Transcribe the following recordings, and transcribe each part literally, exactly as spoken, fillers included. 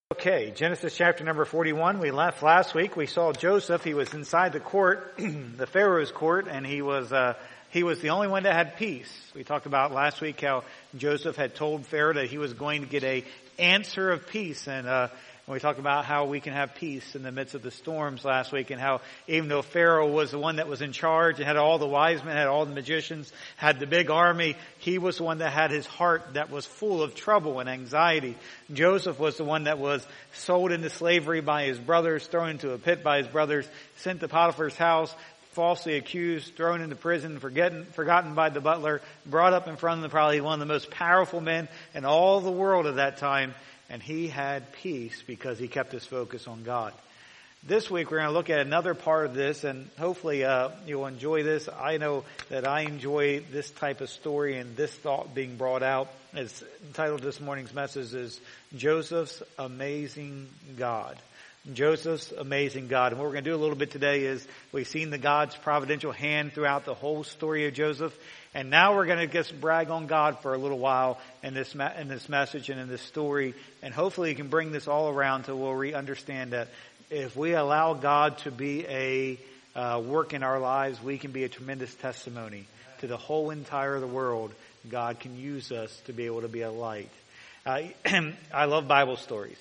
Okay, Genesis chapter number forty-one. We left last week. We saw Joseph. He was inside the court, the Pharaoh's court, and he was uh, he was the only one that had peace. We talked about last week how Joseph had told Pharaoh that he was going to get a answer of peace, and uh, we talked about how we can have peace in the midst of the storms last week, and how even though Pharaoh was the one that was in charge and had all the wise men, had all the magicians, had the big army, he was the one that had his heart that was full of trouble and anxiety. Joseph was the one that was sold into slavery by his brothers, thrown into a pit by his brothers, sent to Potiphar's house, falsely accused, thrown into prison, forgotten, forgotten by the butler, brought up in front of the, probably one of the most powerful men in all the world at that time. And he had peace because he kept his focus on God. This week we're going to look at another part of this, and hopefully uh, you'll enjoy this. I know that I enjoy this type of story and this thought being brought out. It's entitled this morning's message is Joseph's Amazing God. Joseph's Amazing God. And what we're going to do a little bit today is we've seen the God's providential hand throughout the whole story of Joseph. And now we're going to just brag on God for a little while in this in this message and in this story. And hopefully you can bring this all around to where we understand that if we allow God to be a uh, work in our lives, we can be a tremendous testimony to the whole entire of the world. God can use us to be able to be a light. Uh, I love Bible stories.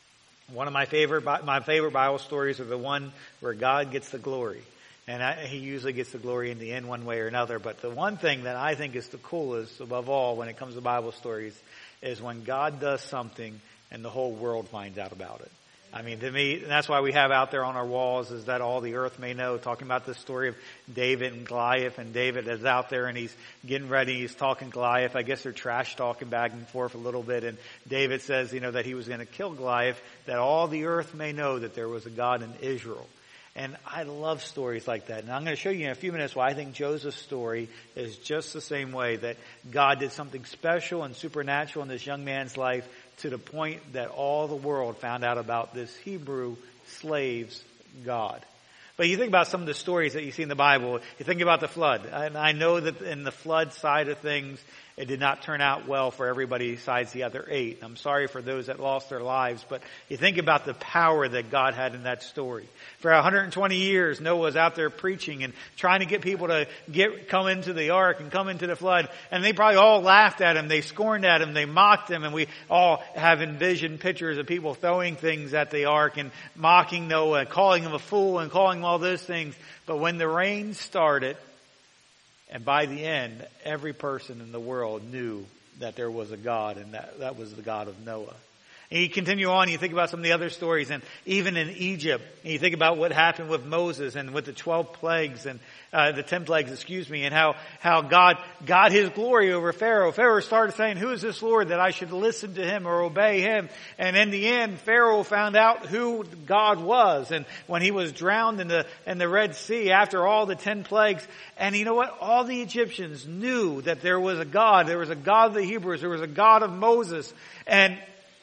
One of my favorite my favorite Bible stories are the one where God gets the glory. And I, he usually gets the glory in the end one way or another. But the one thing that I think is the coolest above all when it comes to Bible stories is when God does something and the whole world finds out about it. I mean, to me, that's why we have out there on our walls is that all the earth may know, talking about the story of David and Goliath. And David is out there and he's getting ready. He's talking Goliath. I guess they're trash talking back and forth a little bit. And David says, you know, that he was going to kill Goliath, that all the earth may know that there was a God in Israel. And I love stories like that. And I'm going to show you in a few minutes why I think Joseph's story is just the same way, that God did something special and supernatural in this young man's life to the point that all the world found out about this Hebrew slave's God. But you think about some of the stories that you see in the Bible. You think about the flood. And I know that in the flood side of things, it did not turn out well for everybody besides the other eight. I'm sorry for those that lost their lives, but you think about the power that God had in that story. For one hundred twenty years, Noah was out there preaching and trying to get people to get come into the ark and come into the flood. And they probably all laughed at him. They scorned at him. They mocked him. And we all have envisioned pictures of people throwing things at the ark and mocking Noah and calling him a fool and calling him all those things. But when the rain started, and by the end, every person in the world knew that there was a God, and that, that was the God of Noah. And you continue on, you think about some of the other stories, and even in Egypt, and you think about what happened with Moses and with the twelve plagues and uh, the ten plagues, excuse me, and how how God got His glory over Pharaoh. Pharaoh started saying, "Who is this Lord that I should listen to Him or obey Him?" And in the end, Pharaoh found out who God was, and when he was drowned in the in the Red Sea after all the ten plagues, and you know what? All the Egyptians knew that there was a God. There was a God of the Hebrews. There was a God of Moses, and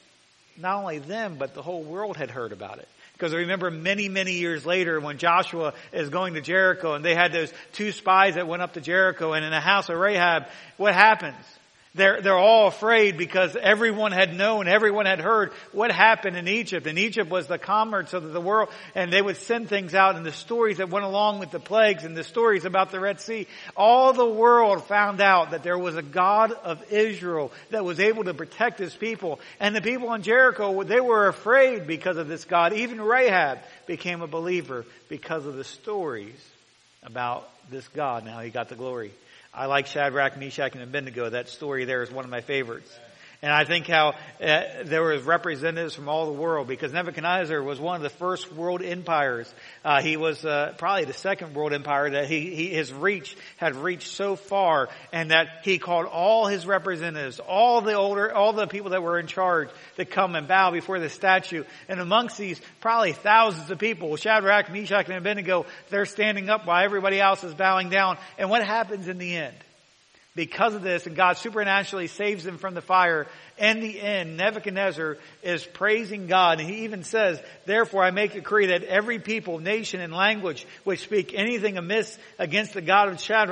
not only them, but the whole world had heard about it. Because I remember many, many years later when Joshua is going to Jericho and they had those two spies that went up to Jericho, and in the house of Rahab, what happens? They're, they're all afraid because everyone had known, everyone had heard what happened in Egypt. And Egypt was the commerce of the world, and they would send things out, and the stories that went along with the plagues and the stories about the Red Sea. All the world found out that there was a God of Israel that was able to protect His people. And the people in Jericho, they were afraid because of this God. Even Rahab became a believer because of the stories about this God and how He got the glory. I like Shadrach, Meshach, and Abednego. That story there is one of my favorites. And I think how uh, there was representatives from all the world, because Nebuchadnezzar was one of the first world empires. Uh, he was uh, probably the second world empire that he, he his reach had reached so far, and that he called all his representatives, all the older, all the people that were in charge, to come and bow before the statue. And amongst these probably thousands of people, Shadrach, Meshach, and Abednego, they're standing up while everybody else is bowing down. And what happens in the end? Because of this, and God supernaturally saves them from the fire, in the end, Nebuchadnezzar is praising God. And he even says, "Therefore I make a decree that every people, nation, and language which speak anything amiss against the God of Shadrach,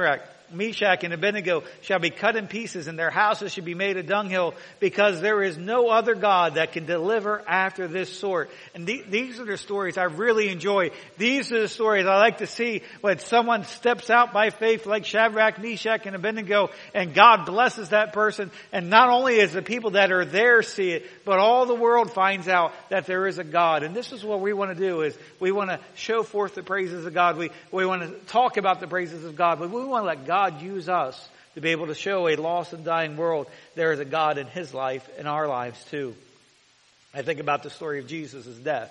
Meshach, and Abednego shall be cut in pieces, and their houses shall be made a dunghill, because there is no other God that can deliver after this sort. And th- these are the stories I really enjoy. These are the stories I like to see when someone steps out by faith like Shadrach, Meshach, and Abednego, and God blesses that person. And not only is the people that are there see it, but all the world finds out that there is a God. And this is what we want to do, is we want to show forth the praises of God. We, we want to talk about the praises of God, but we want to let God use us to be able to show a lost and dying world there is a God in His life, in our lives too. I think about the story of Jesus' death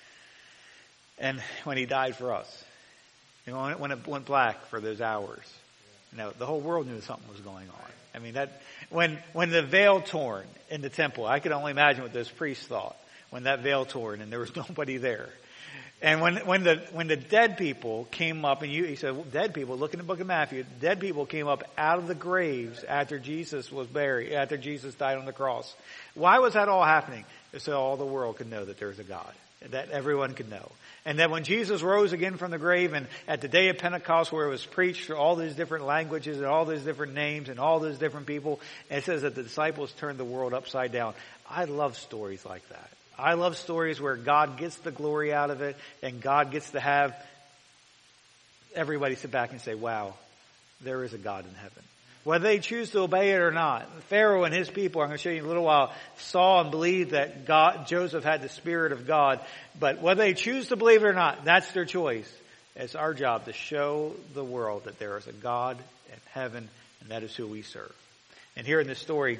and when He died for us. You know, when it went black for those hours. You know, the whole world knew something was going on. I mean, that when when the veil torn in the temple, I could only imagine what those priests thought when that veil torn and there was nobody there. And when when the when the dead people came up, and you, he said, well, dead people, look in the book of Matthew, dead people came up out of the graves after Jesus was buried, after Jesus died on the cross. Why was that all happening? So all the world could know that there's a God, that everyone could know. And that when Jesus rose again from the grave, and at the day of Pentecost where it was preached to all these different languages and all these different names and all those different people, and it says that the disciples turned the world upside down. I love stories like that. I love stories where God gets the glory out of it, and God gets to have everybody sit back and say, wow, there is a God in heaven. Whether they choose to obey it or not. Pharaoh and his people, I'm going to show you in a little while, saw and believed that God, Joseph had the Spirit of God. But whether they choose to believe it or not, that's their choice. It's our job to show the world that there is a God in heaven, and that is who we serve. And here in this story,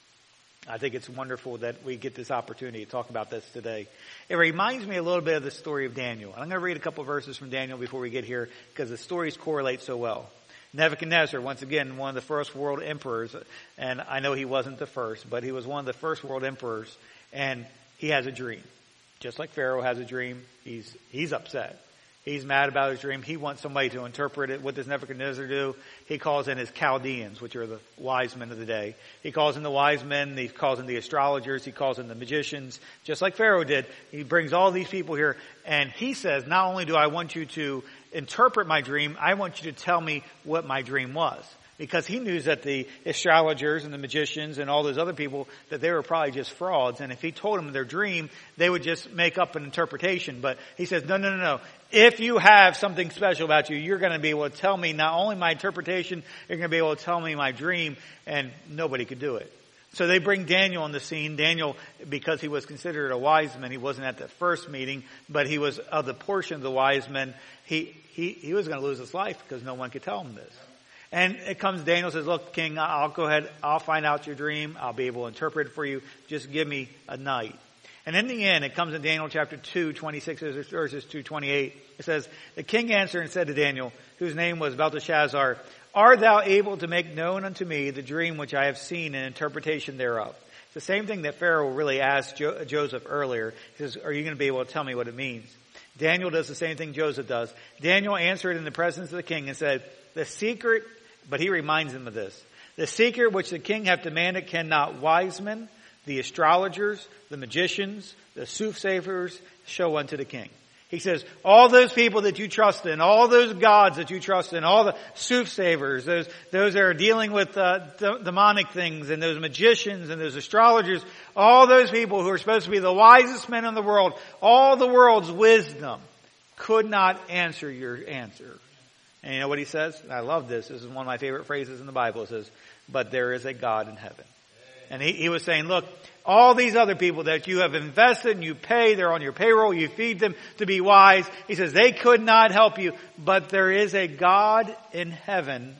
I think it's wonderful that we get this opportunity to talk about this today. It reminds me a little bit of the story of Daniel. I'm going to read a couple of verses from Daniel before we get here, because the stories correlate so well. Nebuchadnezzar, once again, one of the first world emperors, and I know he wasn't the first, but he was one of the first world emperors, and he has a dream. Just like Pharaoh has a dream, he's he's upset. He's mad about his dream. He wants somebody to interpret it. What does Nebuchadnezzar do? He calls in his Chaldeans, which are the wise men of the day. He calls in the wise men. He calls in the astrologers. He calls in the magicians, just like Pharaoh did. He brings all these people here, and he says, not only do I want you to interpret my dream, I want you to tell me what my dream was. Because he knew that the astrologers and the magicians and all those other people, that they were probably just frauds. And if he told them their dream, they would just make up an interpretation. But he says, no, no, no, no. If you have something special about you, you're going to be able to tell me not only my interpretation, you're going to be able to tell me my dream. And nobody could do it. So they bring Daniel on the scene. Daniel, because he was considered a wise man, he wasn't at the first meeting, but he was of the portion of the wise men. He, he, he was going to lose his life because no one could tell him this. And it comes, Daniel says, look, King, I'll go ahead, I'll find out your dream, I'll be able to interpret it for you, just give me a night. And in the end, it comes in Daniel chapter two, twenty-six verses two twenty-eight. It says, the king answered and said to Daniel, whose name was Belteshazzar, art thou able to make known unto me the dream which I have seen and interpretation thereof? It's the same thing that Pharaoh really asked jo- Joseph earlier. He says, are you going to be able to tell me what it means? Daniel does the same thing Joseph does. Daniel answered in the presence of the king and said, the secret, but he reminds him of this, the secret which the king hath demanded cannot wise men, the astrologers, the magicians, the soothsayers show unto the king. He says, all those people that you trust in, all those gods that you trust in, all the soothsayers, those, those that are dealing with uh, d- demonic things, and those magicians and those astrologers, all those people who are supposed to be the wisest men in the world, all the world's wisdom could not answer your answer. And you know what he says? And I love this. This is one of my favorite phrases in the Bible. It says, but there is a God in heaven. And he, he was saying, look, all these other people that you have invested and you pay, they're on your payroll, you feed them to be wise. He says, they could not help you, but there is a God in heaven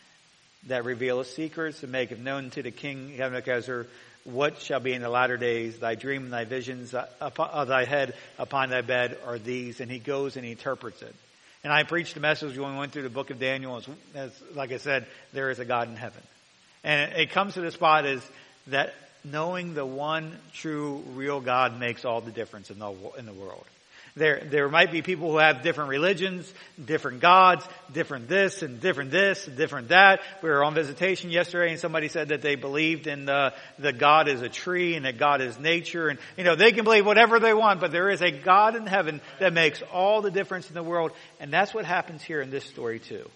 that revealeth secrets and maketh known to the king Nebuchadnezzar what shall be in the latter days. Thy dream and thy visions of thy head upon thy bed are these. And he goes and he interprets it. And I preached a message when we went through the book of Daniel. As, as like I said, there is a God in heaven. And it comes to the spot is that knowing the one true real God makes all the difference in the in the world. There there might be people who have different religions, different gods, different this and different this and different that. We were on visitation yesterday and somebody said that they believed in the, the God is a tree and that God is nature. And, you know, they can believe whatever they want, but there is a God in heaven that makes all the difference in the world. And that's what happens here in this story too.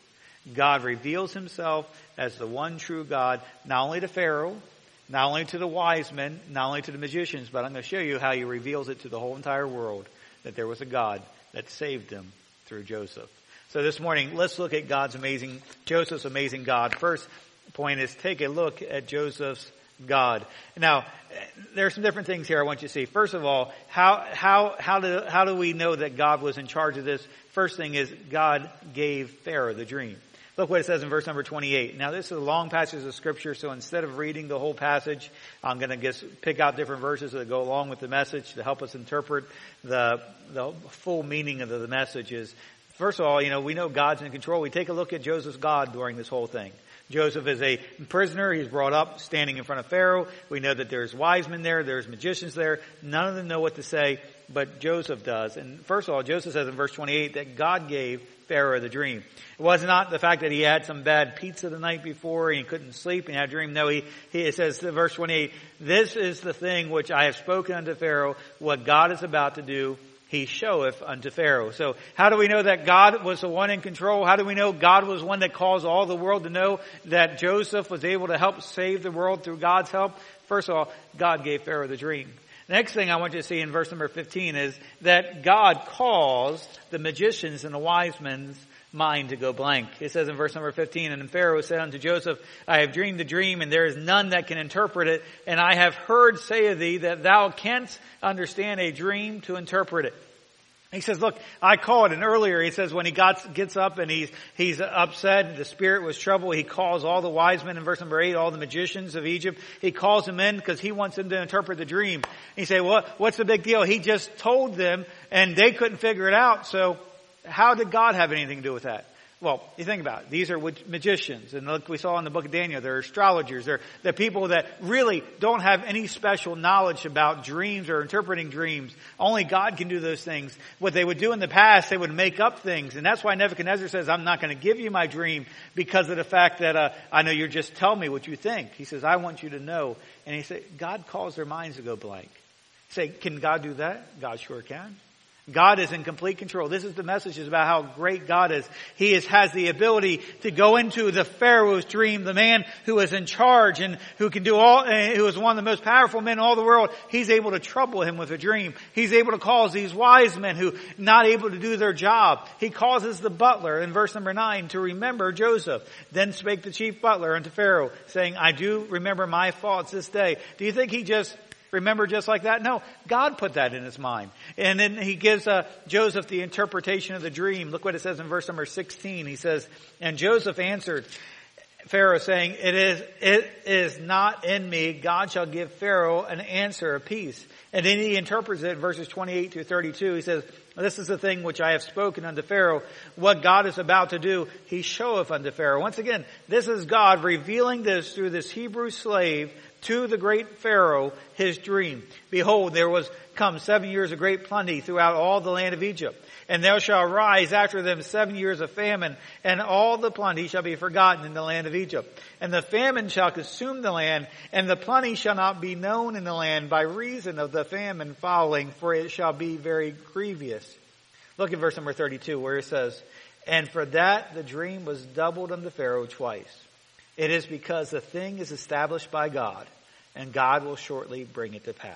God reveals himself as the one true God, not only to Pharaoh, not only to the wise men, not only to the magicians, but I'm going to show you how he reveals it to the whole entire world, that there was a God that saved them through Joseph. So this morning, let's look at God's amazing, Joseph's amazing God. First point is take a look at Joseph's God. Now, there are some different things here I want you to see. First of all, how, how, how do, how do we know that God was in charge of this? First thing is God gave Pharaoh the dream. Look what it says in verse number twenty-eight. Now this is a long passage of scripture, so instead of reading the whole passage, I'm going to just pick out different verses that go along with the message to help us interpret the, the full meaning of the, the messages. First of all, you know, we know God's in control. We take a look at Joseph's God during this whole thing. Joseph is a prisoner. He's brought up standing in front of Pharaoh. We know that there's wise men there. There's magicians there. None of them know what to say, but Joseph does. And first of all, Joseph says in verse twenty-eight that God gave Pharaoh the dream. It was not the fact that he had some bad pizza the night before and he couldn't sleep and had a dream. No, he, he it says in verse twenty-eight, this is the thing which I have spoken unto Pharaoh, what God is about to do, he showeth unto Pharaoh. So how do we know that God was the one in control? How do we know God was one that caused all the world to know that Joseph was able to help save the world through God's help? First of all, God gave Pharaoh the dream. The next thing I want you to see in verse number fifteen is that God caused the magicians and the wise men's mind to go blank. It says in verse number fifteen, and Pharaoh said unto Joseph, I have dreamed a dream, and there is none that can interpret it, and I have heard say of thee that thou canst understand a dream to interpret it. He says, look, I called, and earlier he says when he got, gets up and he's, he's upset, the spirit was troubled, he calls all the wise men in verse number eight, all the magicians of Egypt, he calls them in because he wants them to interpret the dream. And you say, well, what's the big deal? He just told them and they couldn't figure it out, so how did God have anything to do with that? Well, you think about it. These are magicians. And look, we saw in the book of Daniel, they're astrologers. They're, they're people that really don't have any special knowledge about dreams or interpreting dreams. Only God can do those things. What they would do in the past, they would make up things. And that's why Nebuchadnezzar says, I'm not going to give you my dream because of the fact that uh, I know you're just telling me what you think. He says, I want you to know. And he said, God calls their minds to go blank. You say, can God do that? God sure can. God is in complete control. This is the message is about how great God is. He is, has the ability to go into the Pharaoh's dream, the man who is in charge and who can do all, uh, who is one of the most powerful men in all the world. He's able to trouble him with a dream. He's able to cause these wise men who not able to do their job. He causes the butler in verse number nine to remember Joseph. Then spake the chief butler unto Pharaoh, saying, I do remember my faults this day. Do you think he just remember just like that? No, God put that in his mind. And then he gives uh, Joseph the interpretation of the dream. Look what it says in verse number sixteen. He says, and Joseph answered Pharaoh saying, it is, it is not in me. God shall give Pharaoh an answer of peace. And then he interprets it in verses twenty-eight through thirty-two. He says, this is the thing which I have spoken unto Pharaoh. What God is about to do, he showeth unto Pharaoh. Once again, this is God revealing this through this Hebrew slave to the great Pharaoh, his dream. Behold, there was come seven years of great plenty throughout all the land of Egypt. And there shall rise after them seven years of famine, and all the plenty shall be forgotten in the land of Egypt. And the famine shall consume the land, and the plenty shall not be known in the land by reason of the famine following, for it shall be very grievous. Look at verse number thirty-two, where it says, and for that the dream was doubled unto Pharaoh twice. It is because the thing is established by God, and God will shortly bring it to pass.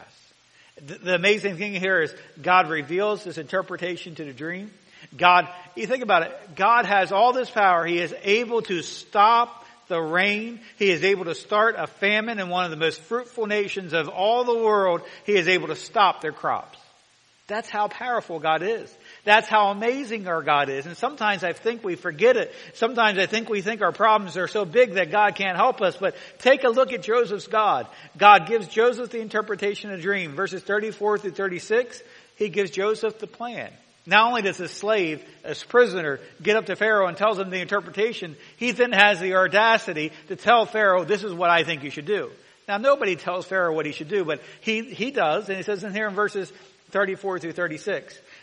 The amazing thing here is God reveals this interpretation to the dream. God, you think about it, God has all this power. He is able to stop the rain. He is able to start a famine in one of the most fruitful nations of all the world. He is able to stop their crops. That's how powerful God is. That's how amazing our God is. And sometimes I think we forget it. Sometimes I think we think our problems are so big that God can't help us. But take a look at Joseph's God. God gives Joseph the interpretation of the dream. Verses thirty-four through thirty-six, he gives Joseph the plan. Not only does this slave, as prisoner, get up to Pharaoh and tells him the interpretation, he then has the audacity to tell Pharaoh, this is what I think you should do. Now nobody tells Pharaoh what he should do, but he, he does. And he says in here in verses thirty-four through thirty-six.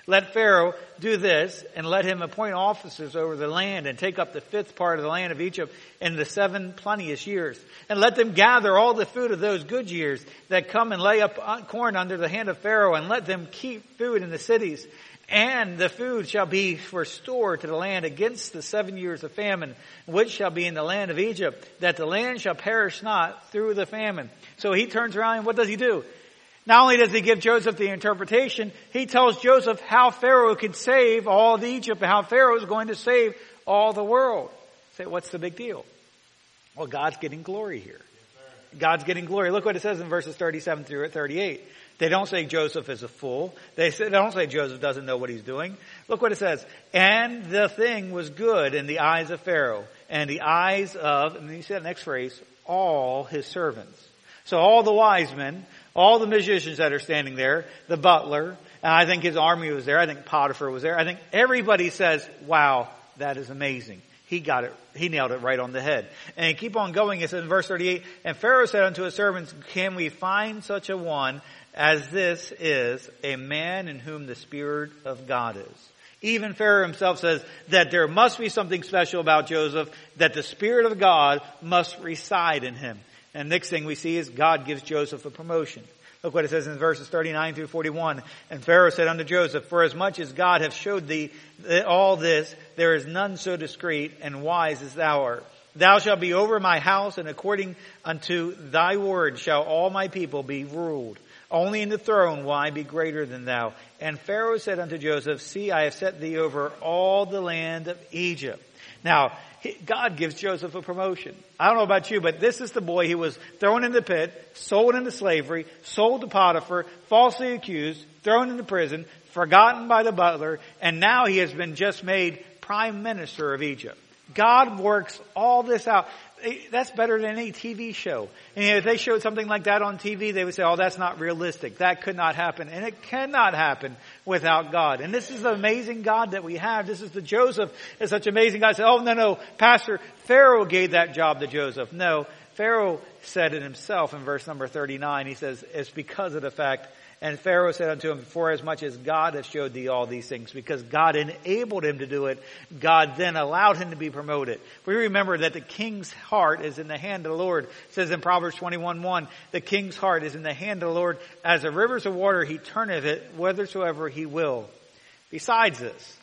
Let Pharaoh do this, and let him appoint officers over the land, and take up the fifth part of the land of Egypt in the seven plenteous years. And let them gather all the food of those good years that come and lay up corn under the hand of Pharaoh, and let them keep food in the cities. And the food shall be for store to the land against the seven years of famine, which shall be in the land of Egypt, that the land shall perish not through the famine. So he turns around, and what does he do? Not only does he give Joseph the interpretation, he tells Joseph how Pharaoh could save all of Egypt and how Pharaoh is going to save all the world. Say, what's the big deal? Well, God's getting glory here. Yes, God's getting glory. Look what it says in verses thirty-seven through thirty-eight. They don't say Joseph is a fool. They, say, they don't say Joseph doesn't know what he's doing. Look what it says. And the thing was good in the eyes of Pharaoh, and the eyes of, and you see that next phrase, all his servants. So all the wise men, all the magicians that are standing there, the butler, and I think his army was there. I think Potiphar was there. I think everybody says, wow, that is amazing. He got it. He nailed it right on the head. And you keep on going. It says in verse thirty-eight, and Pharaoh said unto his servants, can we find such a one as this is, a man in whom the Spirit of God is? Even Pharaoh himself says that there must be something special about Joseph, that the Spirit of God must reside in him. And next thing we see is God gives Joseph a promotion. Look what it says in verses thirty-nine through forty-one. And Pharaoh said unto Joseph, for as much as God hath showed thee all this, there is none so discreet and wise as thou art. Thou shalt be over my house, and according unto thy word shall all my people be ruled. Only in the throne will I be greater than thou. And Pharaoh said unto Joseph, see, I have set thee over all the land of Egypt. Now, God gives Joseph a promotion. I don't know about you, but this is the boy who was thrown in the pit, sold into slavery, sold to Potiphar, falsely accused, thrown into prison, forgotten by the butler, and now he has been just made prime minister of Egypt. God works all this out. That's better than any T V show. And if they showed something like that on T V, they would say, oh, that's not realistic. That could not happen. And it cannot happen without God. And this is the amazing God that we have. This is the Joseph is such amazing God. Say, oh, no, no, Pastor, Pharaoh gave that job to Joseph. No, Pharaoh said it himself in verse number thirty-nine. He says, it's because of the fact. And Pharaoh said unto him, for as much as God hath showed thee all these things, because God enabled him to do it, God then allowed him to be promoted. We remember that the king's heart is in the hand of the Lord. It says in Proverbs twenty-one one, the king's heart is in the hand of the Lord. As the rivers of water, he turneth it whithersoever he will. Besides this,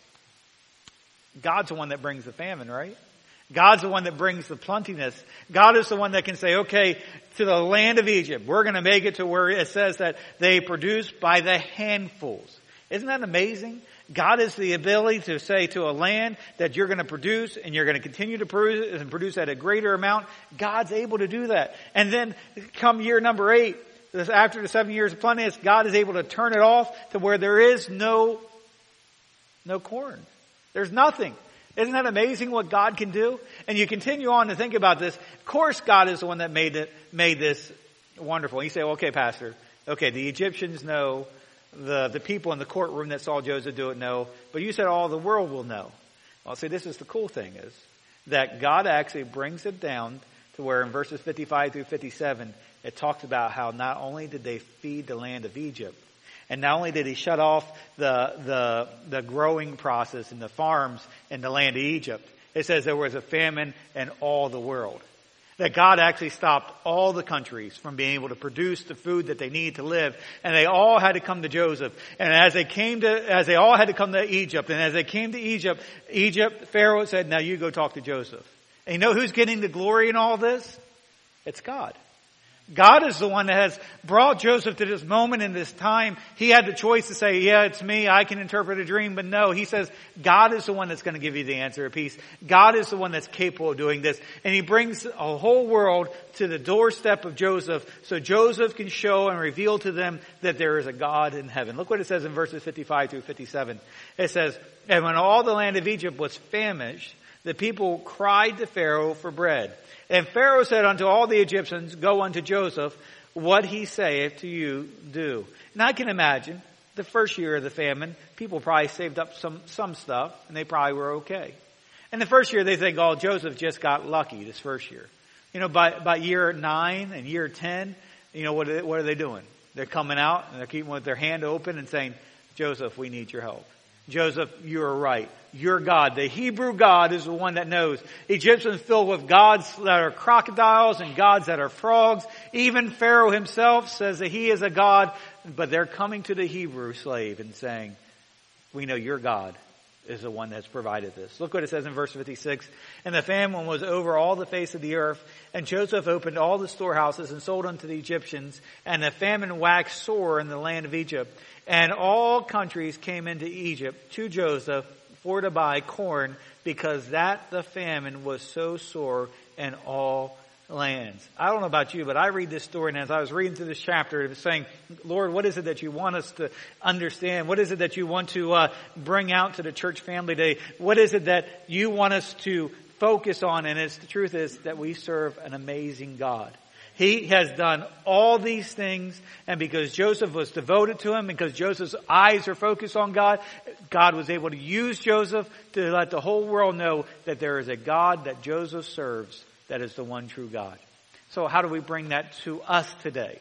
God's the one that brings the famine, right? God's the one that brings the plentiness. God is the one that can say, okay, to the land of Egypt, we're going to make it to where it says that they produce by the handfuls. Isn't that amazing? God has the ability to say to a land that you're going to produce and you're going to continue to produce and produce at a greater amount. God's able to do that. And then come year number eight, after the seven years of plentiness, God is able to turn it off to where there is no, no corn. There's nothing. Isn't that amazing what God can do? And you continue on to think about this. Of course, God is the one that made it, made this wonderful. And you say, well, okay, Pastor, okay, the Egyptians know, the, the people in the courtroom that saw Joseph do it know, but you said all the world will know. Well, see, this is the cool thing is that God actually brings it down to where in verses fifty-five through fifty-seven, it talks about how not only did they feed the land of Egypt, and not only did he shut off the, the, the growing process in the farms in the land of Egypt, it says there was a famine in all the world. That God actually stopped all the countries from being able to produce the food that they needed to live. And they all had to come to Joseph. And as they came to, as they all had to come to Egypt, and as they came to Egypt, Egypt, Pharaoh said, now you go talk to Joseph. And you know who's getting the glory in all this? It's God. God is the one that has brought Joseph to this moment in this time. He had the choice to say, yeah, it's me. I can interpret a dream. But no, he says, God is the one that's going to give you the answer of peace. God is the one that's capable of doing this. And he brings a whole world to the doorstep of Joseph so Joseph can show and reveal to them that there is a God in heaven. Look what it says in verses fifty-five through fifty-seven. It says, and when all the land of Egypt was famished, the people cried to Pharaoh for bread. And Pharaoh said unto all the Egyptians, go unto Joseph, what he saith to you do. And I can imagine the first year of the famine, people probably saved up some, some stuff and they probably were okay. And the first year they think, oh, Joseph just got lucky this first year. You know, by, by year nine and year ten, you know, what are they, what are they doing? They're coming out and they're keeping with their hand open and saying, Joseph, we need your help. Joseph, you're right. You're God. The Hebrew God is the one that knows. Egyptians filled with gods that are crocodiles and gods that are frogs. Even Pharaoh himself says that he is a God, but they're coming to the Hebrew slave and saying, we know your God is the one that's provided this. Look what it says in verse fifty-six. And the famine was over all the face of the earth, and Joseph opened all the storehouses and sold unto the Egyptians, and the famine waxed sore in the land of Egypt. And all countries came into Egypt to Joseph for to buy corn, because that the famine was so sore in all lands. I don't know about you, but I read this story, and as I was reading through this chapter, it was saying, Lord, what is it that you want us to understand? What is it that you want to uh, bring out to the church family today? What is it that you want us to focus on? And it's, the truth is that we serve an amazing God. He has done all these things, and because Joseph was devoted to him, because Joseph's eyes are focused on God, God was able to use Joseph to let the whole world know that there is a God that Joseph serves that is the one true God. So how do we bring that to us today?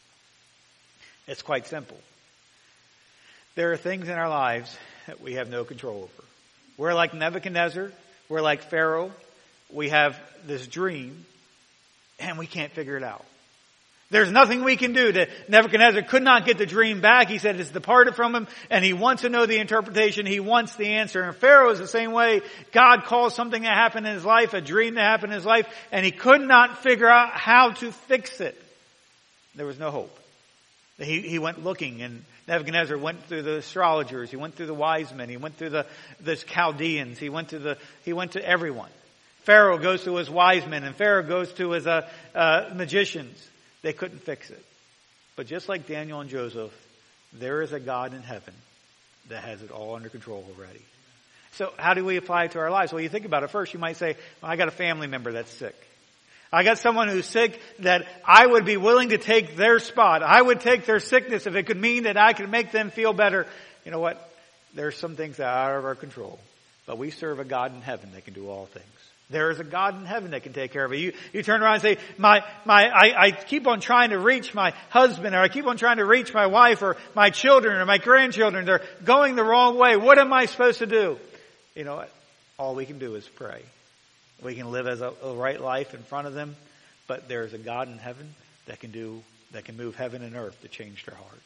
It's quite simple. There are things in our lives that we have no control over. We're like Nebuchadnezzar. We're like Pharaoh. We have this dream, and we can't figure it out. There's nothing we can do. To, Nebuchadnezzar could not get the dream back. He said it's departed from him, and he wants to know the interpretation. He wants the answer. And Pharaoh is the same way. God calls something to happen in his life, a dream to happen in his life, and he could not figure out how to fix it. There was no hope. He, he went looking, and Nebuchadnezzar went through the astrologers. He went through the wise men. He went through the, the Chaldeans. He went to the, he went to everyone. Pharaoh goes to his wise men, and Pharaoh goes to his uh, uh, magicians. They couldn't fix it. But just like Daniel and Joseph, there is a God in heaven that has it all under control already. So how do we apply it to our lives? Well, you think about it first. You might say, well, I got a family member that's sick. I got someone who's sick that I would be willing to take their spot. I would take their sickness if it could mean that I could make them feel better. You know what? There's some things that are out of our control. But we serve a God in heaven that can do all things. There is a God in heaven that can take care of it. You, you turn around and say, my, my, I, I keep on trying to reach my husband, or I keep on trying to reach my wife, or my children, or my grandchildren. They're going the wrong way. What am I supposed to do? You know what? All we can do is pray. We can live as a, a right life in front of them, but there is a God in heaven that can do, that can move heaven and earth to change their heart.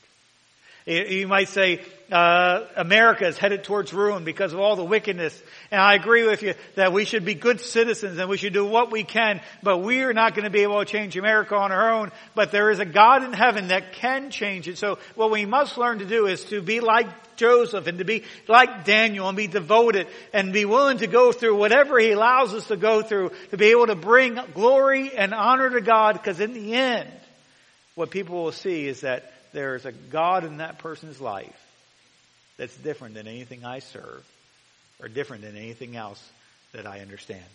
You might say, uh, America is headed towards ruin because of all the wickedness. And I agree with you that we should be good citizens and we should do what we can, but we are not going to be able to change America on our own. But there is a God in heaven that can change it. So what we must learn to do is to be like Joseph and to be like Daniel and be devoted and be willing to go through whatever he allows us to go through to be able to bring glory and honor to God, because in the end, what people will see is that there is a God in that person's life that's different than anything I serve, or different than anything else that I understand.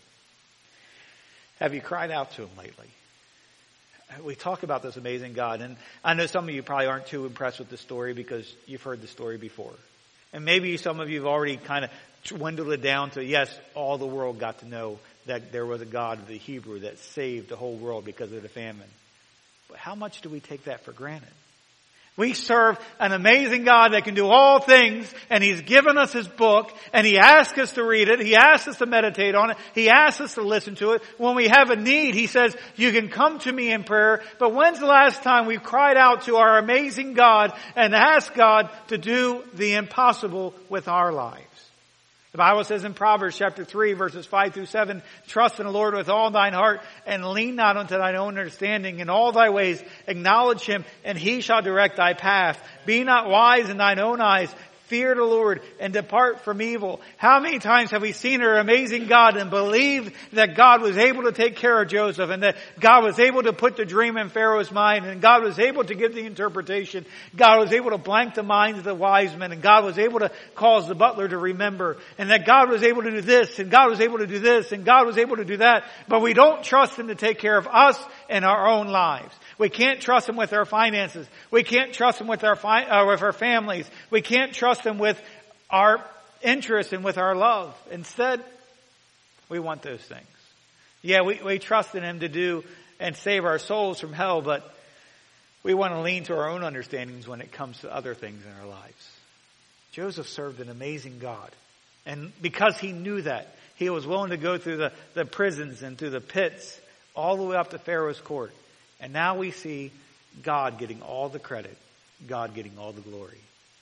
Have you cried out to him lately? We talk about this amazing God, and I know some of you probably aren't too impressed with the story because you've heard the story before. And maybe some of you have already kind of dwindled it down to, yes, all the world got to know that there was a God of the Hebrew that saved the whole world because of the famine. But how much do we take that for granted? We serve an amazing God that can do all things, and He's given us His book, and He asks us to read it. He asks us to meditate on it. He asks us to listen to it. When we have a need, He says, you can come to me in prayer. But when's the last time we've cried out to our amazing God and asked God to do the impossible with our lives? The Bible says in Proverbs chapter three, verses five through seven, trust in the Lord with all thine heart, and lean not unto thine own understanding. In all thy ways acknowledge Him, and He shall direct thy path. Be not wise in thine own eyes. Fear the Lord and depart from evil. How many times have we seen our amazing God and believed that God was able to take care of Joseph, and that God was able to put the dream in Pharaoh's mind, and God was able to give the interpretation. God was able to blank the minds of the wise men, and God was able to cause the butler to remember, and that God was able to do this, and God was able to do this, and God was able to do that. But we don't trust Him to take care of us and our own lives. We can't trust Him with our finances. We can't trust Him with our fi- uh, with our families. We can't trust Him with our interests and with our love. Instead, we want those things. Yeah, we, we trust in Him to do and save our souls from hell, but we want to lean to our own understandings when it comes to other things in our lives. Joseph served an amazing God. And because he knew that, he was willing to go through the, the prisons and through the pits all the way up to Pharaoh's court. And now we see God getting all the credit, God getting all the glory.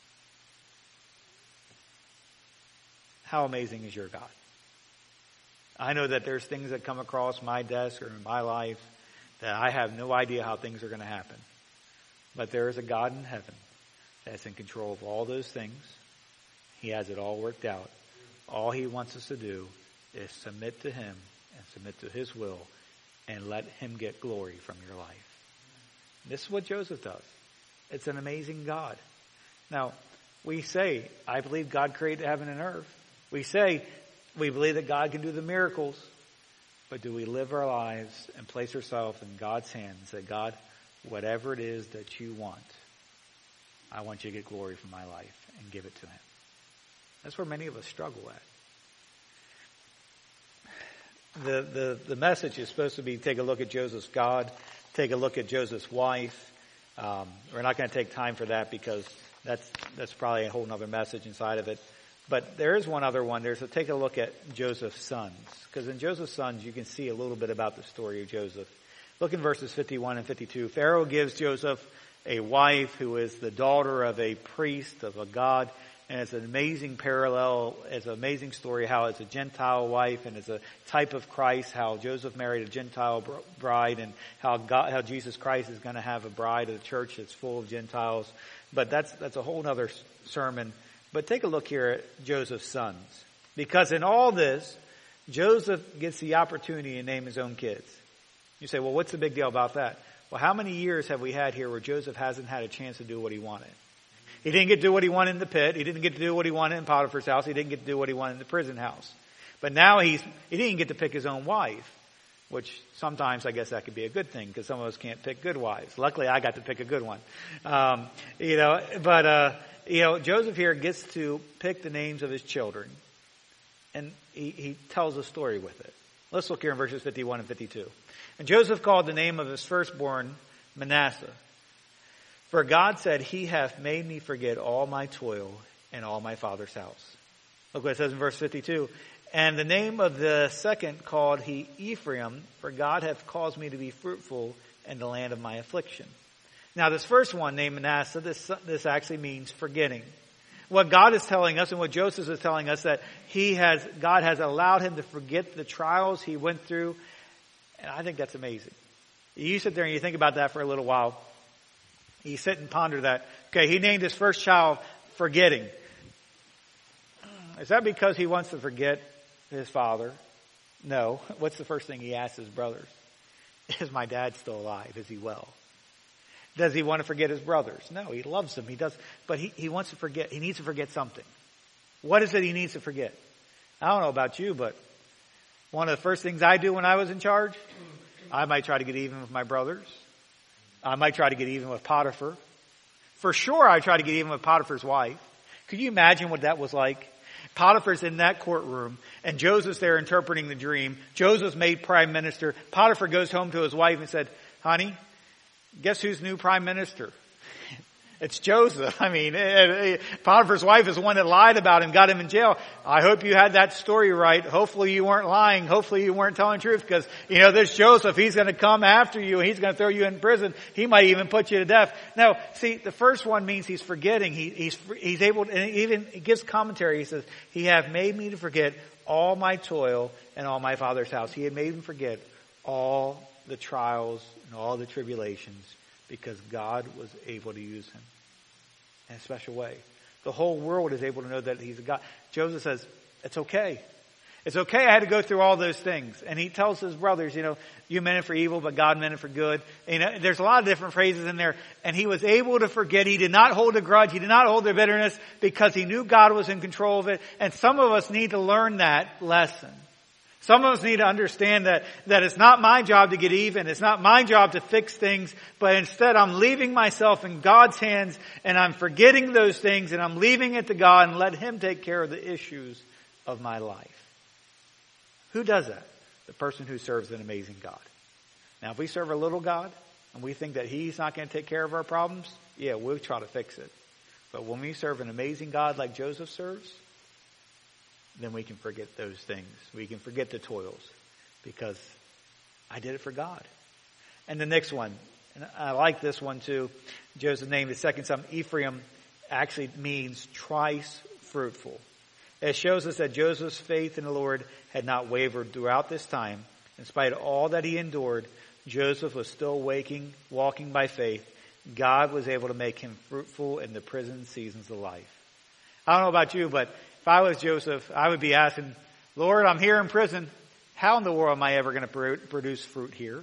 How amazing is your God? I know that there's things that come across my desk or in my life that I have no idea how things are going to happen. But there is a God in heaven that's in control of all those things. He has it all worked out. All he wants us to do is submit to him and submit to his will and let him get glory from your life. This is what Joseph does. It's an amazing God. Now, we say, I believe God created heaven and earth. We say, we believe that God can do the miracles. But do we live our lives and place ourselves in God's hands and say, God, whatever it is that you want, I want you to get glory from my life and give it to him. That's where many of us struggle at. The, the, the message is supposed to be take a look at Joseph's God, take a look at Joseph's wife. Um, we're not going to take time for that because that's, that's probably a whole other message inside of it. But there is one other one. There's a take a look at Joseph's sons. Because in Joseph's sons, you can see a little bit about the story of Joseph. Look in verses fifty-one and fifty-two. Pharaoh gives Joseph a wife who is the daughter of a priest, of a god. And it's an amazing parallel. It's an amazing story how it's a Gentile wife and it's a type of Christ, how Joseph married a Gentile bride and how God, how Jesus Christ is going to have a bride of the church that's full of Gentiles. But that's, that's a whole other sermon. But take a look here at Joseph's sons. Because in all this, Joseph gets the opportunity to name his own kids. You say, well, what's the big deal about that? Well, how many years have we had here where Joseph hasn't had a chance to do what he wanted? He didn't get to do what he wanted in the pit. He didn't get to do what he wanted in Potiphar's house. He didn't get to do what he wanted in the prison house. But now he's, he didn't get to pick his own wife, which sometimes I guess that could be a good thing because some of us can't pick good wives. Luckily, I got to pick a good one. Um, you know, but, uh, you know, Joseph here gets to pick the names of his children, and he, he tells a story with it. Let's look here in verses fifty-one and fifty-two. And Joseph called the name of his firstborn Manasseh. For God said, he hath made me forget all my toil and all my father's house. Look what it says in verse fifty-two. And the name of the second called he Ephraim, for God hath caused me to be fruitful in the land of my affliction. Now this first one named Manasseh, this, this actually means forgetting. What God is telling us and what Joseph is telling us that he has, God has allowed him to forget the trials he went through. And I think that's amazing. You sit there and you think about that for a little while. You sit and ponder that. Okay, he named his first child Forgetting. Is that because he wants to forget his father? No. What's the first thing he asks his brothers? Is my dad still alive? Is he well? Does he want to forget his brothers? No, he loves them. He does. But he, he wants to forget. He needs to forget something. What is it he needs to forget? I don't know about you, but one of the first things I do when I was in charge, I might try to get even with my brothers. I might try to get even with Potiphar. For sure, I try to get even with Potiphar's wife. Could you imagine what that was like? Potiphar's in that courtroom, and Joseph's there interpreting the dream. Joseph's made prime minister. Potiphar goes home to his wife and said, honey, guess who's new prime minister? It's Joseph. I mean, Potiphar's wife is the one that lied about him, got him in jail. I hope you had that story right. Hopefully you weren't lying. Hopefully you weren't telling the truth because, you know, there's Joseph. He's going to come after you and he's going to throw you in prison. He might even put you to death. Now, see, the first one means he's forgetting. He, he's, he's able to, and even he gives commentary. He says, he hath made me to forget all my toil and all my father's house. He had made him forget all the trials and all the tribulations because God was able to use him in a special way. The whole world is able to know that he's a God. Joseph says, it's okay. It's okay I had to go through all those things. And he tells his brothers, you know, you meant it for evil, but God meant it for good. You know, there's a lot of different phrases in there. And he was able to forget. He did not hold a grudge. He did not hold the bitterness because he knew God was in control of it. And some of us need to learn that lesson. Some of us need to understand that, that it's not my job to get even. It's not my job to fix things, but instead I'm leaving myself in God's hands and I'm forgetting those things and I'm leaving it to God and let him take care of the issues of my life. Who does that? The person who serves an amazing God. Now, if we serve a little God and we think that he's not going to take care of our problems, yeah, we'll try to fix it. But when we serve an amazing God like Joseph serves, then we can forget those things. We can forget the toils because I did it for God. And the next one, and I like this one too. Joseph named his second son Ephraim actually means thrice fruitful. It shows us that Joseph's faith in the Lord had not wavered throughout this time. In spite of all that he endured, Joseph was still waking, walking by faith. God was able to make him fruitful in the prison seasons of life. I don't know about you, but if I was Joseph, I would be asking, Lord, I'm here in prison. How in the world am I ever going to produce fruit here?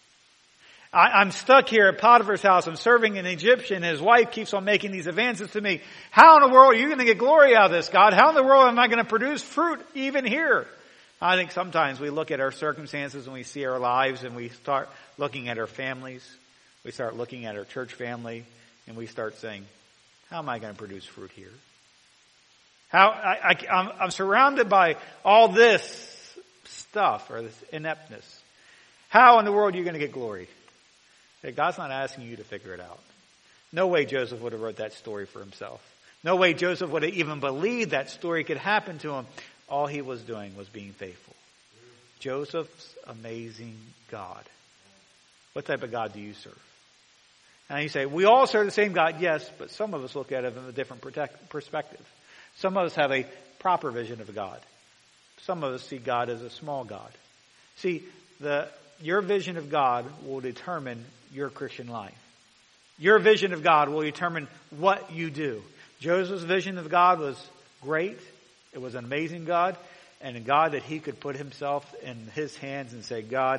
I, I'm stuck here at Potiphar's house. I'm serving an Egyptian. His wife keeps on making these advances to me. How in the world are you going to get glory out of this, God? How in the world am I going to produce fruit even here? I think sometimes we look at our circumstances and we see our lives and we start looking at our families. We start looking at our church family and we start saying, how am I going to produce fruit here? How I, I, I'm, I'm surrounded by all this stuff or this ineptness. How in the world are you going to get glory? God's not asking you to figure it out. No way Joseph would have wrote that story for himself. No way Joseph would have even believed that story could happen to him. All he was doing was being faithful. Joseph's amazing God. What type of God do you serve? And you say, we all serve the same God. Yes, but some of us look at it from a different perspective. Some of us have a proper vision of God. Some of us see God as a small God. See, the your vision of God will determine your Christian life. Your vision of God will determine what you do. Joseph's vision of God was great. It was an amazing God, and a God that he could put himself in his hands and say, God,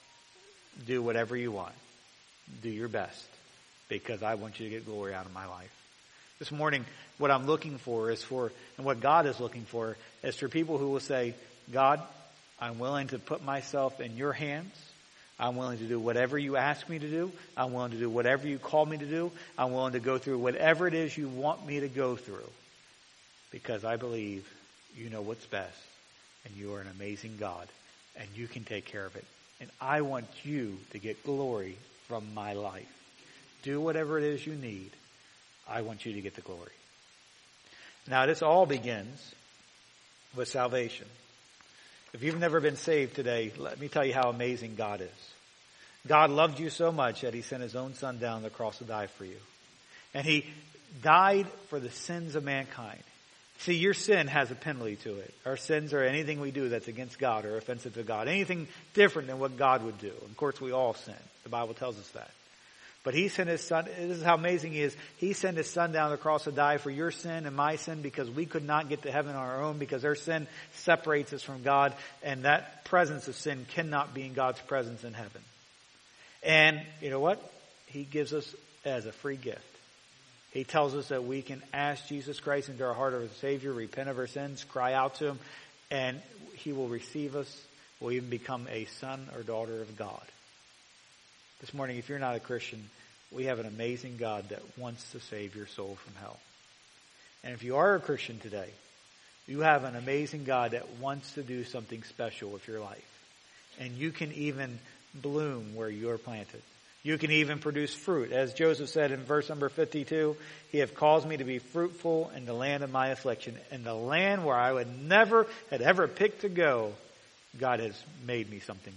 do whatever you want. Do your best, because I want you to get glory out of my life. This morning, what I'm looking for is for, and what God is looking for, is for people who will say, God, I'm willing to put myself in your hands. I'm willing to do whatever you ask me to do. I'm willing to do whatever you call me to do. I'm willing to go through whatever it is you want me to go through. Because I believe you know what's best. And you are an amazing God. And you can take care of it. And I want you to get glory from my life. Do whatever it is you need. I want you to get the glory. Now, this all begins with salvation. If you've never been saved today, let me tell you how amazing God is. God loved you so much that he sent his own son down the cross to die for you. And he died for the sins of mankind. See, your sin has a penalty to it. Our sins are anything we do that's against God or offensive to God. Anything different than what God would do. Of course, we all sin. The Bible tells us that. But he sent his son, this is how amazing he is. He sent his son down the cross to die for your sin and my sin because we could not get to heaven on our own because our sin separates us from God, and that presence of sin cannot be in God's presence in heaven. And you know what? He gives us as a free gift. He tells us that we can ask Jesus Christ into our heart as a Savior, repent of our sins, cry out to him, and he will receive us. We'll even become a son or daughter of God. This morning, if you're not a Christian, we have an amazing God that wants to save your soul from hell. And if you are a Christian today, you have an amazing God that wants to do something special with your life. And you can even bloom where you're planted. You can even produce fruit. As Joseph said in verse number fifty-two, he have caused me to be fruitful in the land of my affliction. In the land where I would never had ever picked to go, God has made me something.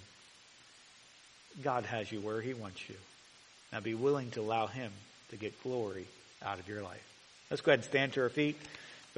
God has you where he wants you. Now be willing to allow him to get glory out of your life. Let's go ahead and stand to our feet.